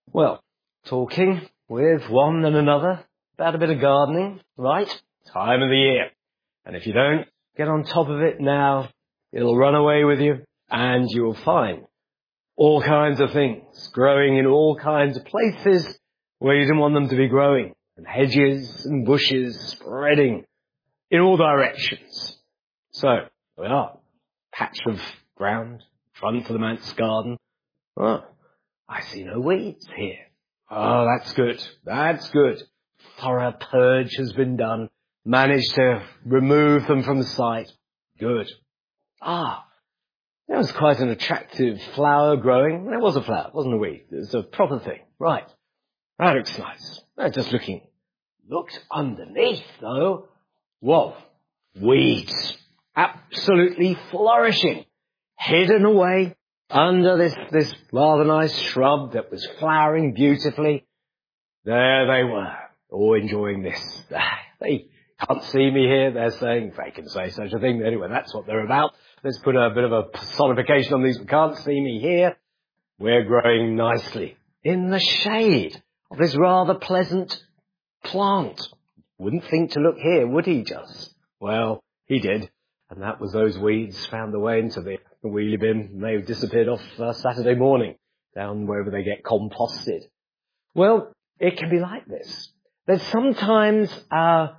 Well, talking with one and another about a bit of gardening, right? Time of the year. And if you don't get on top of it now, it'll run away with you and you'll find all kinds of things growing in all kinds of places where you didn't want them to be growing. And hedges and bushes spreading in all directions. So, we are. Patch of ground, front of the manse garden. Oh, I see no weeds here. Oh, that's good. That's good. Thorough purge has been done. Managed to remove them from the site. Good. There was quite an attractive flower growing. It was a flower, it wasn't a weed. It was a proper thing. Right. That looks nice. Just looking. Looked underneath, though. Whoa. Weeds. Absolutely flourishing. Hidden away under this rather nice shrub that was flowering beautifully. There they were, all enjoying this. They can't see me here, they're saying, if they can say such a thing. Anyway, that's what they're about. Let's put a bit of a personification on these. We can't see me here. We're growing nicely in the shade of this rather pleasant plant. Wouldn't think to look here, would he just? Well, he did. And that was those weeds found their way into the wheelie bin, and they disappeared off Saturday morning, down wherever they get composted. Well, it can be like this. That sometimes our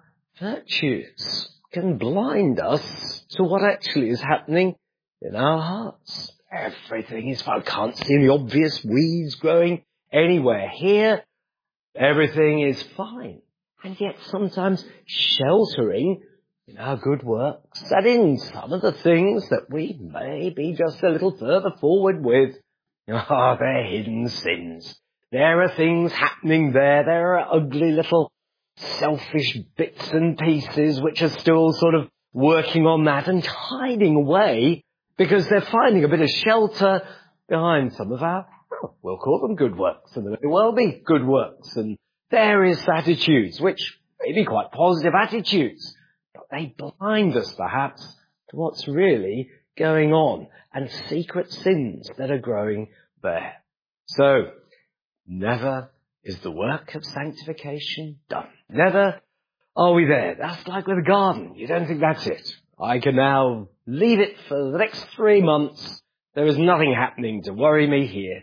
virtues can blind us to what actually is happening in our hearts. Everything is fine. I can't see any obvious weeds growing anywhere here. Everything is fine. And yet sometimes sheltering in our good works, that in some of the things that we may be just a little further forward with, they're hidden sins. There are things happening there. There are ugly little selfish bits and pieces which are still sort of working on that and hiding away because they're finding a bit of shelter behind some of our, we'll call them good works, and they may well be good works and various attitudes, which may be quite positive attitudes. They blind us, perhaps, to what's really going on and secret sins that are growing there. So, never is the work of sanctification done. Never are we there. That's like with a garden. You don't think that's it. I can now leave it for the next 3 months. There is nothing happening to worry me here.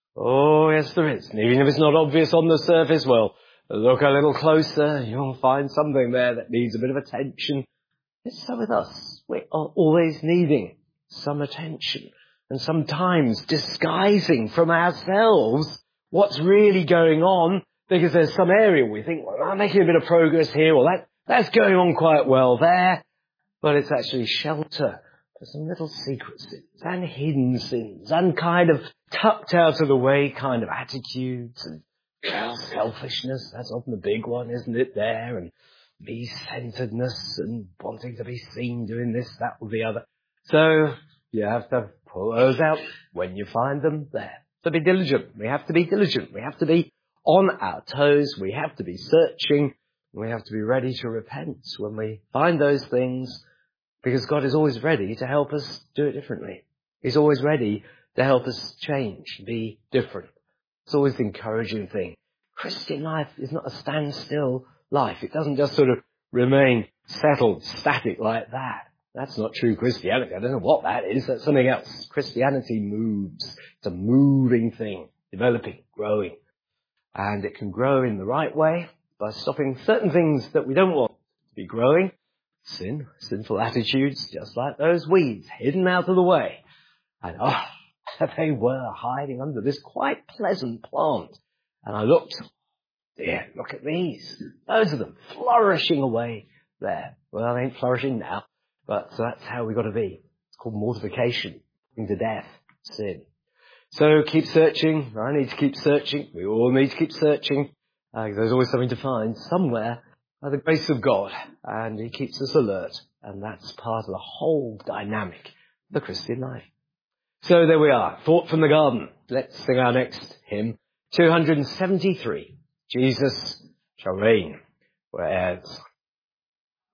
Oh, yes, there is. And even if it's not obvious on the surface, well, look a little closer, you'll find something there that needs a bit of attention. It's so with us. We are always needing some attention and sometimes disguising from ourselves what's really going on because there's some area we think, well, I'm making a bit of progress here, well, that's going on quite well there, but it's actually shelter for some little secret sins and hidden sins and kind of tucked out of the way kind of attitudes and selfishness, that's often the big one, isn't it, there, and me-centeredness and wanting to be seen doing this, that, or the other. So you have to pull those out when you find them there. So be diligent. We have to be diligent. We have to be on our toes. We have to be searching. We have to be ready to repent when we find those things, because God is always ready to help us do it differently. He's always ready to help us change, be different. It's always the encouraging thing. Christian life is not a standstill life. It doesn't just sort of remain settled, static like that. That's not true Christianity. I don't know what that is. That's something else. Christianity moves. It's a moving thing, developing, growing. And it can grow in the right way by stopping certain things that we don't want to be growing. Sin, sinful attitudes, just like those weeds, hidden out of the way. And they were hiding under this quite pleasant plant. And I looked, dear, look at these. Those are them flourishing away there. Well, they ain't flourishing now, but that's how we got to be. It's called mortification, putting to death, sin. So keep searching. I need to keep searching. We all need to keep searching. There's always something to find somewhere by the grace of God. And He keeps us alert. And that's part of the whole dynamic of the Christian life. So there we are. Thought from the garden. Let's sing our next hymn. 273. Jesus shall reign. We're heirs.